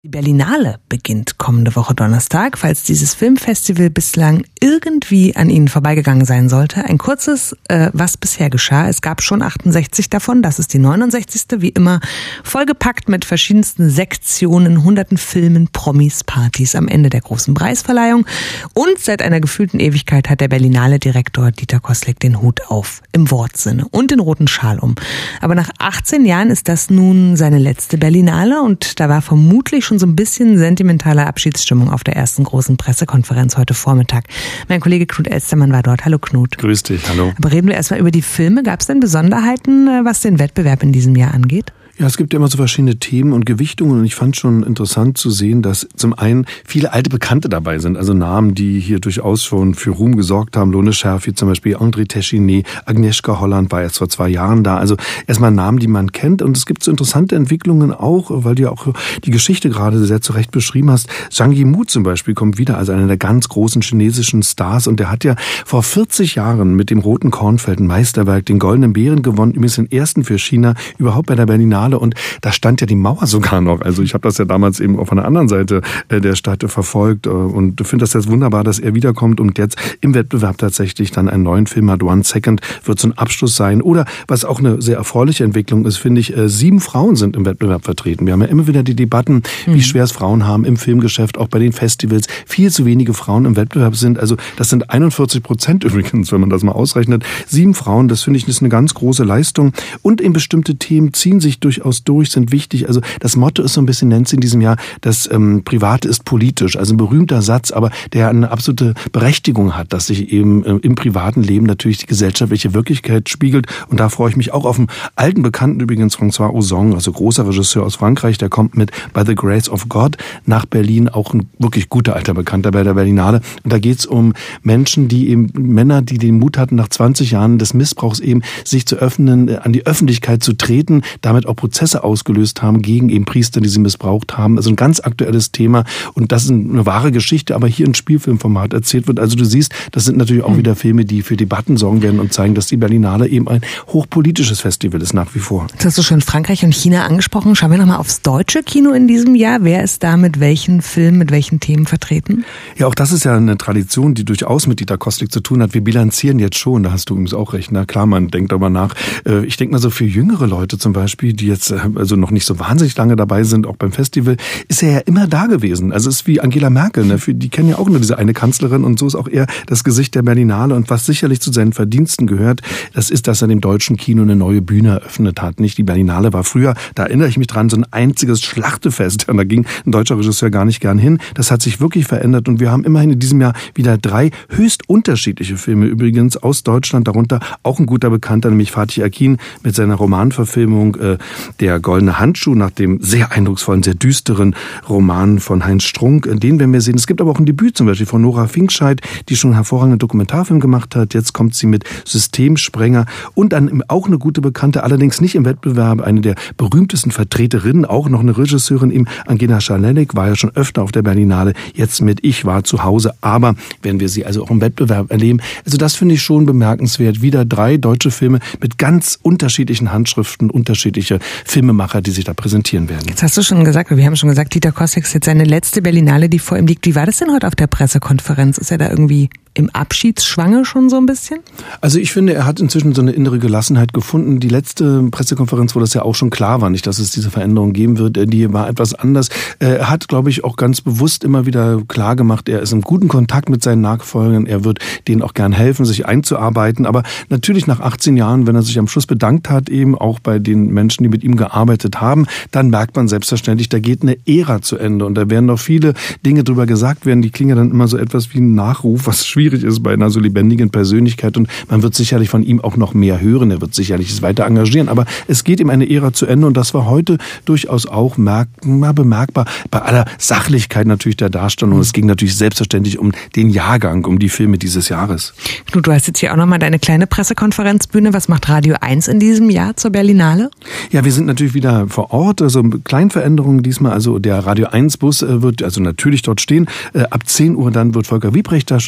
Die Berlinale beginnt kommende Woche Donnerstag, falls dieses Filmfestival bislang irgendwie an Ihnen vorbeigegangen sein sollte. Ein kurzes, was bisher geschah. Es gab schon 68 davon, das ist die 69. Wie immer vollgepackt mit verschiedensten Sektionen, hunderten Filmen, Promis, Partys am Ende der großen Preisverleihung. Und seit einer gefühlten Ewigkeit hat der Berlinale-Direktor Dieter Koslik den Hut auf, im Wortsinne, und den roten Schal um. Aber nach 18 Jahren ist das nun seine letzte Berlinale und da war vermutlich schon so ein bisschen sentimentale Abschiedsstimmung auf der ersten großen Pressekonferenz heute Vormittag. Mein Kollege Knut Elstermann war dort. Hallo Knut. Grüß dich, hallo. Aber reden wir erstmal über die Filme. Gab es denn Besonderheiten, was den Wettbewerb in diesem Jahr angeht? Ja, es gibt ja immer so verschiedene Themen und Gewichtungen und ich fand schon interessant zu sehen, dass zum einen viele alte Bekannte dabei sind, also Namen, die hier durchaus schon für Ruhm gesorgt haben. Lone Scherfig zum Beispiel, André Téchiné, Agnieszka Holland war erst vor 2 Jahren da. Also erstmal Namen, die man kennt, und es gibt so interessante Entwicklungen auch, weil du ja auch die Geschichte gerade sehr zu Recht beschrieben hast. Zhang Yimou zum Beispiel kommt wieder als einer der ganz großen chinesischen Stars und der hat ja vor 40 Jahren mit dem Roten Kornfeld ein Meisterwerk, den Goldenen Bären gewonnen, übrigens den ersten für China überhaupt bei der Berlinale. Und da stand ja die Mauer sogar noch. Also ich habe das ja damals eben auch von der anderen Seite der Stadt verfolgt und finde das jetzt wunderbar, dass er wiederkommt und jetzt im Wettbewerb tatsächlich dann einen neuen Film hat. One Second wird so ein Abschluss sein. Oder was auch eine sehr erfreuliche Entwicklung ist, finde ich, 7 Frauen sind im Wettbewerb vertreten. Wir haben ja immer wieder die Debatten, wie schwer es Frauen haben im Filmgeschäft, auch bei den Festivals. Viel zu wenige Frauen im Wettbewerb sind. Also das sind 41% übrigens, wenn man das mal ausrechnet. 7 Frauen, das finde ich, ist eine ganz große Leistung. Und eben bestimmte Themen ziehen sich durchaus durch, sind wichtig. Also das Motto ist so ein bisschen, nennt sie in diesem Jahr, das Private ist politisch. Also ein berühmter Satz, aber der eine absolute Berechtigung hat, dass sich eben im privaten Leben natürlich die gesellschaftliche Wirklichkeit spiegelt. Und da freue ich mich auch auf einen alten Bekannten übrigens, François Ozon, also großer Regisseur aus Frankreich, der kommt mit By the Grace of God nach Berlin, auch ein wirklich guter alter Bekannter bei der Berlinale. Und da geht es um Menschen, die eben, Männer, die den Mut hatten, nach 20 Jahren des Missbrauchs eben sich zu öffnen, an die Öffentlichkeit zu treten, damit auch Prozesse ausgelöst haben gegen eben Priester, die sie missbraucht haben. Also ein ganz aktuelles Thema und das ist eine wahre Geschichte, aber hier in Spielfilmformat erzählt wird. Also du siehst, das sind natürlich auch wieder Filme, die für Debatten sorgen werden und zeigen, dass die Berlinale eben ein hochpolitisches Festival ist nach wie vor. Jetzt hast du schon Frankreich und China angesprochen. Schauen wir nochmal aufs deutsche Kino in diesem Jahr. Wer ist da mit welchen Filmen, mit welchen Themen vertreten? Ja, auch das ist ja eine Tradition, die durchaus mit Dieter Koslik zu tun hat. Wir bilanzieren jetzt schon, da hast du übrigens auch recht. Na klar, man denkt darüber nach. Ich denke mal so für jüngere Leute zum Beispiel, die jetzt also noch nicht so wahnsinnig lange dabei sind, auch beim Festival, ist er ja immer da gewesen. Also es ist wie Angela Merkel, ne? Die kennen ja auch nur diese eine Kanzlerin und so ist auch er das Gesicht der Berlinale. Und was sicherlich zu seinen Verdiensten gehört, das ist, dass er dem deutschen Kino eine neue Bühne eröffnet hat. Nicht? Die Berlinale war früher, da erinnere ich mich dran, so ein einziges Schlachtefest. Und da ging ein deutscher Regisseur gar nicht gern hin. Das hat sich wirklich verändert und wir haben immerhin in diesem Jahr wieder 3 höchst unterschiedliche Filme übrigens aus Deutschland, darunter auch ein guter Bekannter, nämlich Fatih Akin mit seiner Romanverfilmung Der Goldene Handschuh nach dem sehr eindrucksvollen, sehr düsteren Roman von Heinz Strunk. Den werden wir sehen. Es gibt aber auch ein Debüt zum Beispiel von Nora Finkscheid, die schon einen hervorragenden Dokumentarfilm gemacht hat. Jetzt kommt sie mit Systemsprenger und dann auch eine gute Bekannte, allerdings nicht im Wettbewerb, eine der berühmtesten Vertreterinnen, auch noch eine Regisseurin, eben Angela Schalelik, war ja schon öfter auf der Berlinale, jetzt mit Ich war zu Hause, aber werden wir sie also auch im Wettbewerb erleben. Also das finde ich schon bemerkenswert. Wieder 3 deutsche Filme mit ganz unterschiedlichen Handschriften, unterschiedliche Filmemacher, die sich da präsentieren werden. Jetzt hast du schon gesagt, wir haben schon gesagt, Dieter Koslik ist jetzt seine letzte Berlinale, die vor ihm liegt. Wie war das denn heute auf der Pressekonferenz? Ist er da irgendwie im Abschiedsschwange schon so ein bisschen? Also ich finde, er hat inzwischen so eine innere Gelassenheit gefunden. Die letzte Pressekonferenz, wo das ja auch schon klar war, nicht, dass es diese Veränderung geben wird, die war etwas anders. Er hat, glaube ich, auch ganz bewusst immer wieder klar gemacht, er ist im guten Kontakt mit seinen Nachfolgern, er wird denen auch gern helfen, sich einzuarbeiten. Aber natürlich nach 18 Jahren, wenn er sich am Schluss bedankt hat, eben auch bei den Menschen, die mit ihm gearbeitet haben, dann merkt man selbstverständlich, da geht eine Ära zu Ende und da werden noch viele Dinge drüber gesagt werden, die klingen ja dann immer so etwas wie ein Nachruf, was schwierig ist bei einer so lebendigen Persönlichkeit und man wird sicherlich von ihm auch noch mehr hören, er wird sicherlich es weiter engagieren, aber es geht ihm eine Ära zu Ende und das war heute durchaus auch bemerkbar bei aller Sachlichkeit natürlich der Darstellung. Es ging natürlich selbstverständlich um den Jahrgang, um die Filme dieses Jahres. Knut, du hast jetzt hier auch nochmal deine kleine Pressekonferenzbühne. Was macht Radio 1 in diesem Jahr zur Berlinale? Ja, wir sind natürlich wieder vor Ort, also Kleinveränderungen diesmal, also der Radio 1 Bus wird also natürlich dort stehen. Ab 10 Uhr dann wird Volker Wiebrecht da schon sein,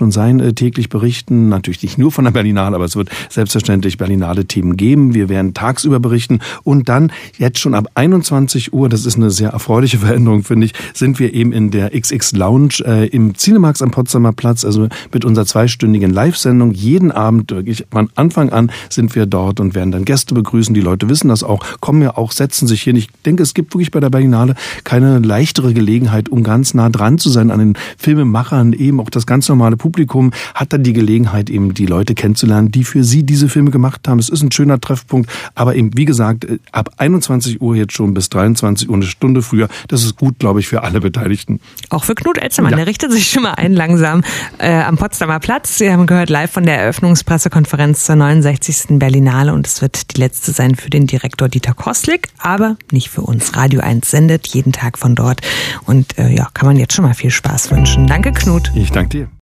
werden täglich berichten, natürlich nicht nur von der Berlinale, aber es wird selbstverständlich Berlinale-Themen geben. Wir werden tagsüber berichten und dann jetzt schon ab 21 Uhr, das ist eine sehr erfreuliche Veränderung, finde ich, sind wir eben in der XX Lounge im Cinemax am Potsdamer Platz, also mit unserer 2-stündigen Live-Sendung. Jeden Abend, wirklich von Anfang an sind wir dort und werden dann Gäste begrüßen. Die Leute wissen das auch, kommen ja auch, setzen sich hin. Ich denke, es gibt wirklich bei der Berlinale keine leichtere Gelegenheit, um ganz nah dran zu sein an den Filmemachern. Eben auch das ganz normale Publikum hat dann die Gelegenheit, eben die Leute kennenzulernen, die für sie diese Filme gemacht haben. Es ist ein schöner Treffpunkt, aber eben, wie gesagt, ab 21 Uhr jetzt schon bis 23 Uhr, eine Stunde früher. Das ist gut, glaube ich, für alle Beteiligten. Auch für Knut Elzermann, der richtet sich schon mal ein langsam am Potsdamer Platz. Sie haben gehört live von der Eröffnungspressekonferenz zur 69. Berlinale und es wird die letzte sein für den Direktor Dieter Kostlik, aber nicht für uns. Radio 1 sendet jeden Tag von dort und kann man jetzt schon mal viel Spaß wünschen. Danke, Knut. Ich danke dir.